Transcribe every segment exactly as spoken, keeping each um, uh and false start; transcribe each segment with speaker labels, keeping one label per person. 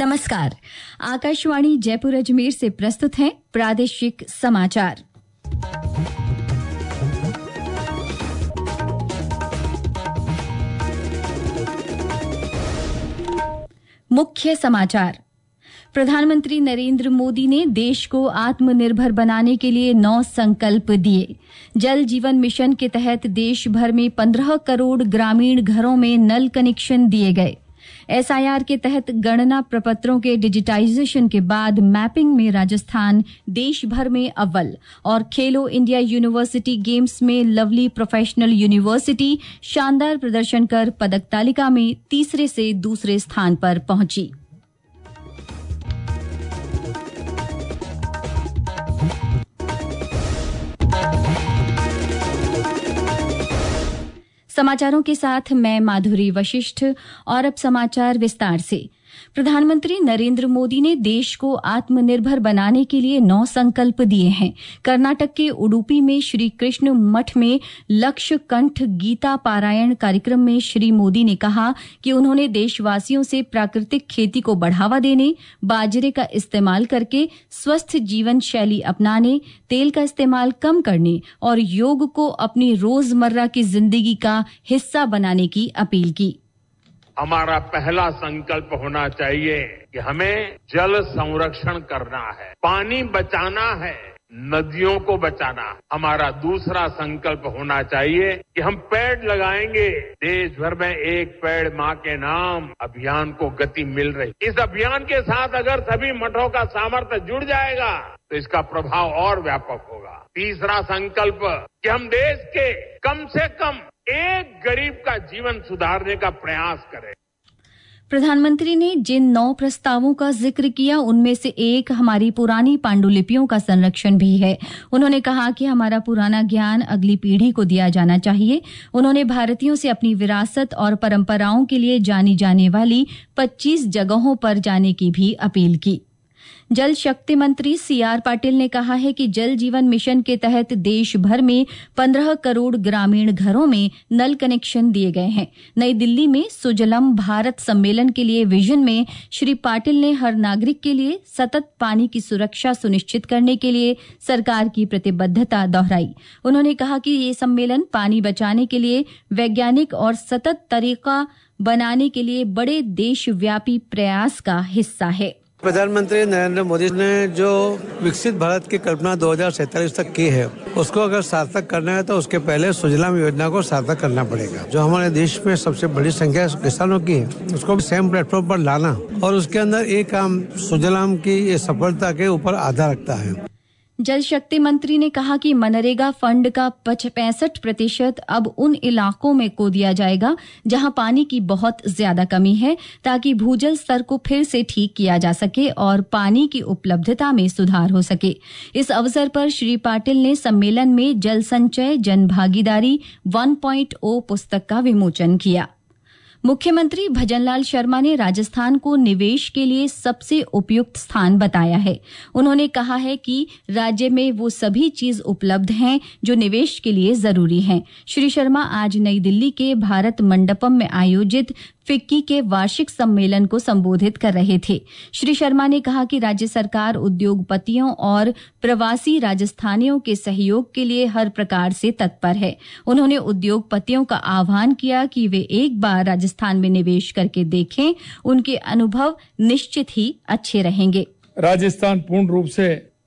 Speaker 1: नमस्कार, आकाशवाणी जयपुर अजमेर से प्रस्तुत हैं प्रादेशिक समाचार। मुख्य समाचार। प्रधानमंत्री नरेंद्र मोदी ने देश को आत्मनिर्भर बनाने के लिए नौ संकल्प दिए। जल जीवन मिशन के तहत देश भर में पंद्रह करोड़ ग्रामीण घरों में नल कनेक्शन दिए गए। एसआईआर के तहत गणना प्रपत्रों के डिजिटाइजेशन के बाद मैपिंग में राजस्थान देश भर में अव्वल। और खेलो इंडिया यूनिवर्सिटी गेम्स में लवली प्रोफेशनल यूनिवर्सिटी शानदार प्रदर्शन कर पदक तालिका में तीसरे से दूसरे स्थान पर पहुंची। समाचारों के साथ मैं माधुरी वशिष्ठ। और अब समाचार विस्तार से। प्रधानमंत्री नरेंद्र मोदी ने देश को आत्मनिर्भर बनाने के लिए नौ संकल्प दिए हैं। कर्नाटक के उडुपी में श्री कृष्ण मठ में लक्ष्य कंठ गीता पारायण कार्यक्रम में श्री मोदी ने कहा कि उन्होंने देशवासियों से प्राकृतिक खेती को बढ़ावा देने, बाजरे का इस्तेमाल करके स्वस्थ जीवन शैली अपनाने, तेल का इस्तेमाल कम करने और योग को अपनी रोजमर्रा की जिंदगी का हिस्सा बनाने की अपील की।
Speaker 2: हमारा पहला संकल्प होना चाहिए कि हमें जल संरक्षण करना है, पानी बचाना है, नदियों को बचाना है। हमारा दूसरा संकल्प होना चाहिए कि हम पेड़ लगाएंगे। देश भर में एक पेड़ माँ के नाम अभियान को गति मिल रही। इस अभियान के साथ अगर सभी मठों का सामर्थ्य जुड़ जाएगा तो इसका प्रभाव और व्यापक होगा। तीसरा संकल्प कि हम देश के कम से कम एक गरीब का जीवन सुधारने का प्रयास करें।
Speaker 1: प्रधानमंत्री ने जिन नौ प्रस्तावों का जिक्र किया उनमें से एक हमारी पुरानी पांडुलिपियों का संरक्षण भी है। उन्होंने कहा कि हमारा पुराना ज्ञान अगली पीढ़ी को दिया जाना चाहिए। उन्होंने भारतीयों से अपनी विरासत और परंपराओं के लिए जानी जाने वाली पच्चीस जगहों पर जाने की भी अपील की। जल शक्ति मंत्री सी आर पाटिल ने कहा है कि जल जीवन मिशन के तहत देश भर में पंद्रह करोड़ ग्रामीण घरों में नल कनेक्शन दिए गए हैं। नई दिल्ली में सुजलम भारत सम्मेलन के लिए विजन में श्री पाटिल ने हर नागरिक के लिए सतत पानी की सुरक्षा सुनिश्चित करने के लिए सरकार की प्रतिबद्धता दोहराई। उन्होंने कहा कि ये सम्मेलन पानी बचाने के लिए वैज्ञानिक और सतत तरीका बनाने के लिए बड़े देशव्यापी प्रयास का हिस्सा है।
Speaker 3: प्रधानमंत्री नरेंद्र मोदी ने जो विकसित भारत की कल्पना दो हज़ार सैंतालीस तक की है, उसको अगर सार्थक करना है तो उसके पहले सुजलाम योजना को सार्थक करना पड़ेगा। जो हमारे देश में सबसे बड़ी संख्या किसानों की है, उसको सेम प्लेटफॉर्म पर लाना और उसके अंदर एक काम सुजलाम की ये सफलता के ऊपर आधार रखता है।
Speaker 1: जल शक्ति मंत्री ने कहा कि मनरेगा फंड का पैंसठ प्रतिशत अब उन इलाकों में को दिया जाएगा जहां पानी की बहुत ज्यादा कमी है, ताकि भूजल स्तर को फिर से ठीक किया जा सके और पानी की उपलब्धता में सुधार हो सके। इस अवसर पर श्री पाटिल ने सम्मेलन में जल संचय जन भागीदारी वन पॉइंट ओ पुस्तक का विमोचन किया। मुख्यमंत्री भजनलाल शर्मा ने राजस्थान को निवेश के लिए सबसे उपयुक्त स्थान बताया है। उन्होंने कहा है कि राज्य में वो सभी चीज उपलब्ध हैं जो निवेश के लिए जरूरी हैं। श्री शर्मा आज नई दिल्ली के भारत मंडपम में आयोजित फिक्की के वार्षिक सम्मेलन को संबोधित कर रहे थे। श्री शर्मा ने कहा कि राज्य सरकार उद्योगपतियों और प्रवासी राजस्थानियों के सहयोग के लिए हर प्रकार से तत्पर है। उन्होंने उद्योगपतियों का आह्वान किया कि वे एक बार राजस्थान में निवेश करके देखें, उनके अनुभव निश्चित ही अच्छे रहेंगे।
Speaker 4: राजस्थान पूर्ण रूप से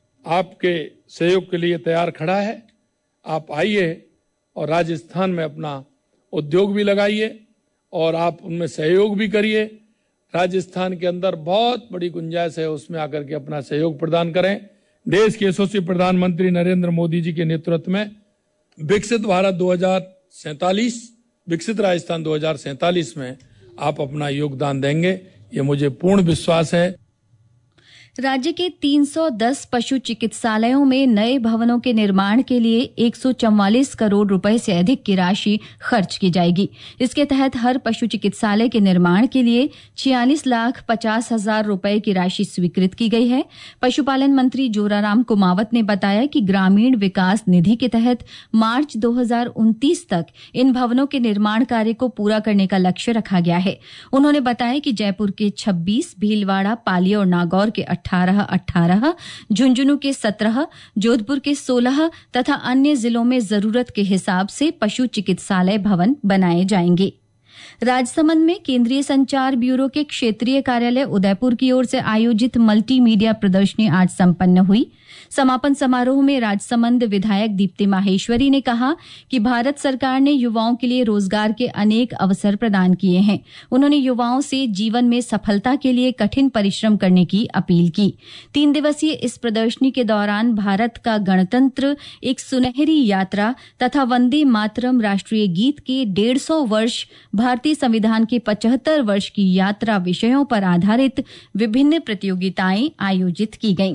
Speaker 4: आपके सहयोग के लिए तैयार खड़ा है। आप आइए और राजस्थान में अपना उद्योग भी लगाइए और आप उनमें सहयोग भी करिए। राजस्थान के अंदर बहुत बड़ी गुंजाइश है, उसमें आकर के अपना सहयोग प्रदान करें। देश के यशस्वी प्रधानमंत्री नरेंद्र मोदी जी के नेतृत्व में विकसित भारत दो हज़ार सैंतालीस, विकसित राजस्थान दो हज़ार सैंतालीस में आप अपना योगदान देंगे, ये मुझे पूर्ण विश्वास है।
Speaker 1: राज्य के तीन सौ दस पशु चिकित्सालयों में नए भवनों के निर्माण के लिए एक सौ चौवालीस करोड़ रुपए से अधिक की राशि खर्च की जाएगी। इसके तहत हर पशु चिकित्सालय के निर्माण के लिए छियालीस लाख पचास हजार रुपए की राशि स्वीकृत की गई है। पशुपालन मंत्री जोराराम कुमावत ने बताया कि ग्रामीण विकास निधि के तहत मार्च दो हजार उनतीस तक इन भवनों के निर्माण कार्य को पूरा करने का लक्ष्य रखा गया है। उन्होंने बताया कि जयपुर के छब्बीस, भीलवाड़ा, पाली और नागौर के अठारह अठारह, झुंझुनू के सत्रह, जोधपुर के सोलह तथा अन्य जिलों में जरूरत के हिसाब से पशु चिकित्सालय भवन बनाए जाएंगे। राजसमंद में केंद्रीय संचार ब्यूरो के क्षेत्रीय कार्यालय उदयपुर की ओर से आयोजित मल्टीमीडिया प्रदर्शनी आज संपन्न हुई। समापन समारोह में राजसमंद विधायक दीप्ति माहेश्वरी ने कहा कि भारत सरकार ने युवाओं के लिए रोजगार के अनेक अवसर प्रदान किए हैं। उन्होंने युवाओं से जीवन में सफलता के लिए कठिन परिश्रम करने की अपील की। तीन दिवसीय इस प्रदर्शनी के दौरान भारत का गणतंत्र, एक सुनहरी यात्रा तथा वंदे मातरम राष्ट्रीय गीत के डेढ़ सौ वर्ष, भारतीय संविधान के पचहत्तर वर्ष की यात्रा विषयों पर आधारित विभिन्न प्रतियोगिताएं आयोजित की गईं।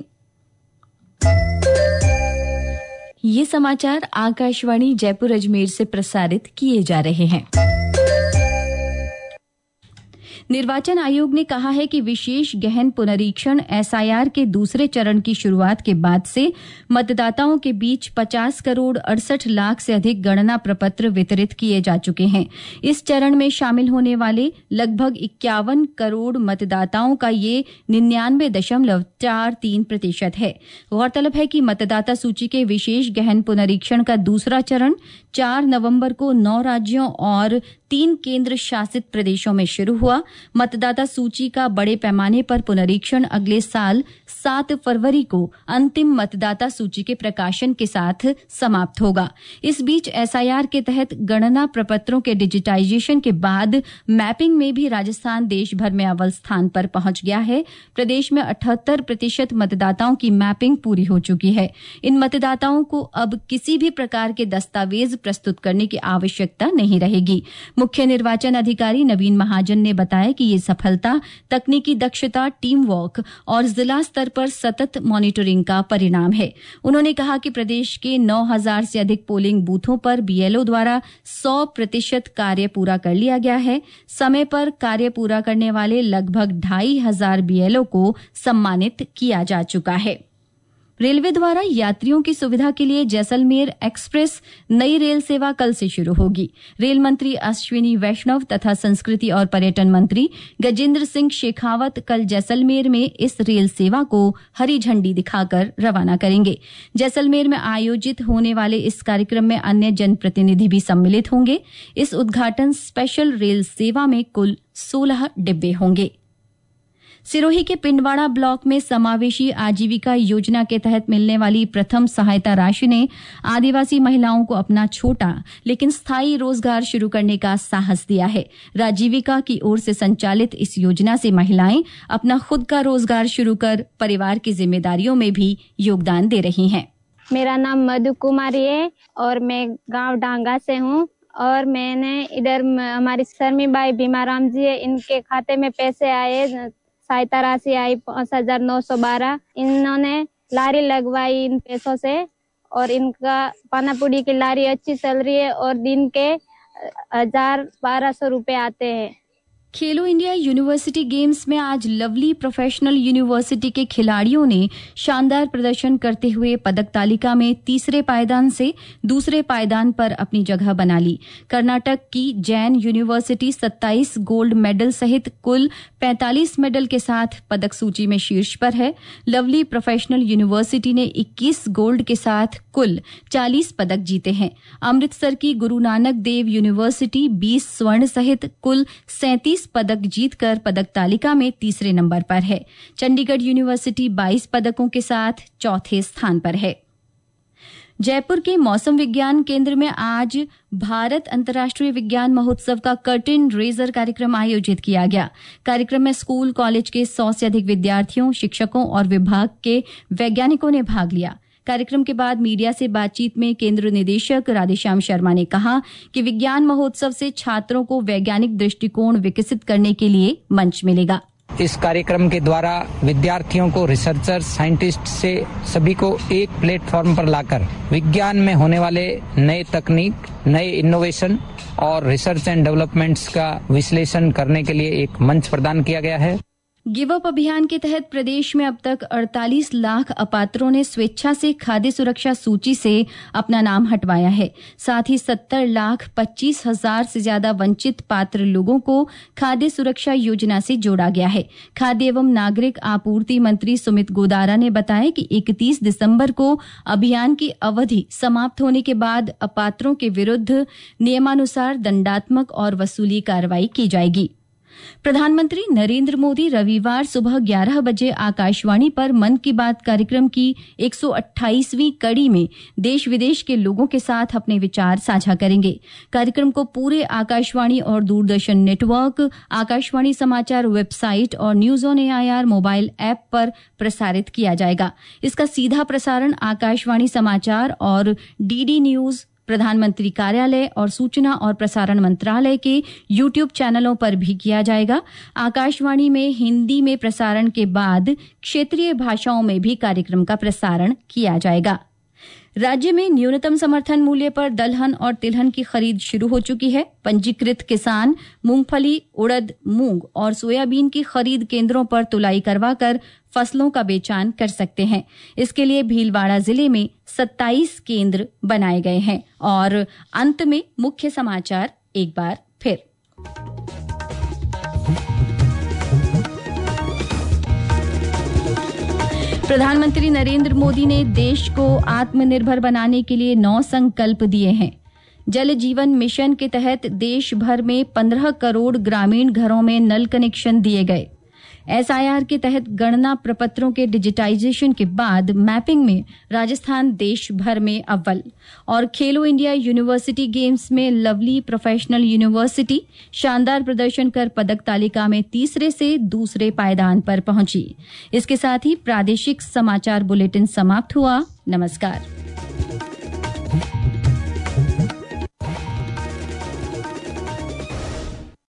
Speaker 1: ये समाचार आकाशवाणी जयपुर अजमेर से प्रसारित किए जा रहे हैं। निर्वाचन आयोग ने कहा है कि विशेष गहन पुनरीक्षण एसआईआर के दूसरे चरण की शुरुआत के बाद से मतदाताओं के बीच पचास करोड़ अड़सठ लाख से अधिक गणना प्रपत्र वितरित किए जा चुके हैं। इस चरण में शामिल होने वाले लगभग इक्यावन करोड़ मतदाताओं का ये निन्यानवे दशमलव चार तीन प्रतिशत है। गौरतलब है कि मतदाता सूची के विशेष गहन पुनरीक्षण का दूसरा चरण चार नवंबर को नौ राज्यों और तीन केंद्र शासित प्रदेशों में शुरू हुआ। मतदाता सूची का बड़े पैमाने पर पुनरीक्षण अगले साल सात फरवरी को अंतिम मतदाता सूची के प्रकाशन के साथ समाप्त होगा। इस बीच एसआईआर के तहत गणना प्रपत्रों के डिजिटाइजेशन के बाद मैपिंग में भी राजस्थान देश भर में अव्वल स्थान पर पहुंच गया है। प्रदेश में अठहत्तर प्रतिशत मतदाताओं की मैपिंग पूरी हो चुकी है। इन मतदाताओं को अब किसी भी प्रकार के दस्तावेज प्रस्तुत करने की आवश्यकता नहीं रहेगी। मुख्य निर्वाचन अधिकारी नवीन महाजन ने बताया कि ये सफलता तकनीकी दक्षता, टीम वर्क और जिला स्तर पर सतत मॉनिटरिंग का परिणाम है। उन्होंने कहा कि प्रदेश के नौ हजार से अधिक पोलिंग बूथों पर बीएलओ द्वारा सौ प्रतिशत कार्य पूरा कर लिया गया है। समय पर कार्य पूरा करने वाले लगभग ढाई हजार बीएलओ को सम्मानित किया जा चुका है। रेलवे द्वारा यात्रियों की सुविधा के लिए जैसलमेर एक्सप्रेस नई रेल सेवा कल से शुरू होगी। रेल मंत्री अश्विनी वैष्णव तथा संस्कृति और पर्यटन मंत्री गजेंद्र सिंह शेखावत कल जैसलमेर में इस रेल सेवा को हरी झंडी दिखाकर रवाना करेंगे। जैसलमेर में आयोजित होने वाले इस कार्यक्रम में अन्य जनप्रतिनिधि भी सम्मिलित होंगे। इस उद्घाटन स्पेशल रेल सेवा में कुल सोलह डिब्बे होंगे। सिरोही के पिंडवाड़ा ब्लॉक में समावेशी आजीविका योजना के तहत मिलने वाली प्रथम सहायता राशि ने आदिवासी महिलाओं को अपना छोटा लेकिन स्थायी रोजगार शुरू करने का साहस दिया है। राजीविका की ओर से संचालित इस योजना से महिलाएं अपना खुद का रोजगार शुरू कर परिवार की जिम्मेदारियों में भी योगदान दे रही हैं।
Speaker 5: मेरा नाम मधु कुमारी है और मैं गांव डांगा से हूँ और मैंने इधर हमारी शर्मीबाई भीमाराम जी है, इनके खाते में पैसे आए, सहायता राशि आई पाँच हजार नौ सौ बारह। इन्होंने लारी लगवाई इन पैसों से और इनका पानापुड़ी की लारी अच्छी चल रही है और दिन के हजार बारह सौ रुपए आते हैं।
Speaker 1: खेलो इंडिया यूनिवर्सिटी गेम्स में आज लवली प्रोफेशनल यूनिवर्सिटी के खिलाड़ियों ने शानदार प्रदर्शन करते हुए पदक तालिका में तीसरे पायदान से दूसरे पायदान पर अपनी जगह बना ली। कर्नाटक की जैन यूनिवर्सिटी सत्ताईस गोल्ड मेडल सहित कुल पैंतालीस मेडल के साथ पदक सूची में शीर्ष पर है। लवली प्रोफेशनल यूनिवर्सिटी ने इक्कीस गोल्ड के साथ कुल चालीस पदक जीते हैं। अमृतसर की गुरु नानक देव यूनिवर्सिटी बीस स्वर्ण सहित कुल सैंतीस पदक जीतकर पदक तालिका में तीसरे नंबर पर है। चंडीगढ़ यूनिवर्सिटी बाईस पदकों के साथ चौथे स्थान पर है। जयपुर के मौसम विज्ञान केंद्र में आज भारत अंतर्राष्ट्रीय विज्ञान महोत्सव का कर्टेन रेजर कार्यक्रम आयोजित किया गया। कार्यक्रम में स्कूल कॉलेज के सौ से अधिक विद्यार्थियों, शिक्षकों और विभाग के वैज्ञानिकों ने भाग लिया। कार्यक्रम के बाद मीडिया से बातचीत में केंद्र निदेशक राधेश्याम शर्मा ने कहा कि विज्ञान महोत्सव से छात्रों को वैज्ञानिक दृष्टिकोण विकसित करने के लिए मंच मिलेगा।
Speaker 6: इस कार्यक्रम के द्वारा विद्यार्थियों को रिसर्चर्स, साइंटिस्ट से सभी को एक प्लेटफॉर्म पर लाकर विज्ञान में होने वाले नए तकनीक, नए इनोवेशन और रिसर्च एंड डेवलपमेंट्स का विश्लेषण करने के लिए एक मंच प्रदान किया गया है।
Speaker 1: गिव अप अभियान के तहत प्रदेश में अब तक अड़तालीस लाख अपात्रों ने स्वेच्छा से खाद्य सुरक्षा सूची से अपना नाम हटवाया है। साथ ही सत्तर लाख पच्चीस हजार से ज्यादा वंचित पात्र लोगों को खाद्य सुरक्षा योजना से जोड़ा गया है। खाद्य एवं नागरिक आपूर्ति मंत्री सुमित गोदारा ने बताया कि इकतीस दिसंबर को अभियान की अवधि समाप्त होने के बाद अपात्रों के विरुद्ध नियमानुसार दंडात्मक और वसूली कार्रवाई की जाएगी। प्रधानमंत्री नरेंद्र मोदी रविवार सुबह ग्यारह बजे आकाशवाणी पर मन की बात कार्यक्रम की एक सौ अट्ठाईसवीं कड़ी में देश विदेश के लोगों के साथ अपने विचार साझा करेंगे। कार्यक्रम को पूरे आकाशवाणी और दूरदर्शन नेटवर्क, आकाशवाणी समाचार वेबसाइट और news on AIR mobile app पर प्रसारित किया जाएगा। इसका सीधा प्रसारण आकाशवाणी समाचार और डीडी न्यूज, प्रधानमंत्री कार्यालय और सूचना और प्रसारण मंत्रालय के यूट्यूब चैनलों पर भी किया जाएगा। आकाशवाणी में हिंदी में प्रसारण के बाद क्षेत्रीय भाषाओं में भी कार्यक्रम का प्रसारण किया जाएगा। राज्य में न्यूनतम समर्थन मूल्य पर दलहन और तिलहन की खरीद शुरू हो चुकी है। पंजीकृत किसान मूंगफली, उड़द, मूंग और सोयाबीन की खरीद केंद्रों पर तुलाई करवाकर फसलों का बेचान कर सकते हैं। इसके लिए भीलवाड़ा जिले में सत्ताईस केंद्र बनाए गए हैं। और अंत में मुख्य समाचार एक बार फिर। प्रधानमंत्री नरेंद्र मोदी ने देश को आत्मनिर्भर बनाने के लिए नौ संकल्प दिए हैं। जल जीवन मिशन के तहत देश भर में पंद्रह करोड़ ग्रामीण घरों में नल कनेक्शन दिए गए। एसआईआर के तहत गणना प्रपत्रों के डिजिटाइजेशन के बाद मैपिंग में राजस्थान देश भर में अव्वल। और खेलो इंडिया यूनिवर्सिटी गेम्स में लवली प्रोफेशनल यूनिवर्सिटी शानदार प्रदर्शन कर पदक तालिका में तीसरे से दूसरे पायदान पर पहुंची। इसके साथ ही प्रादेशिक समाचार बुलेटिन समाप्त हुआ। नमस्कार।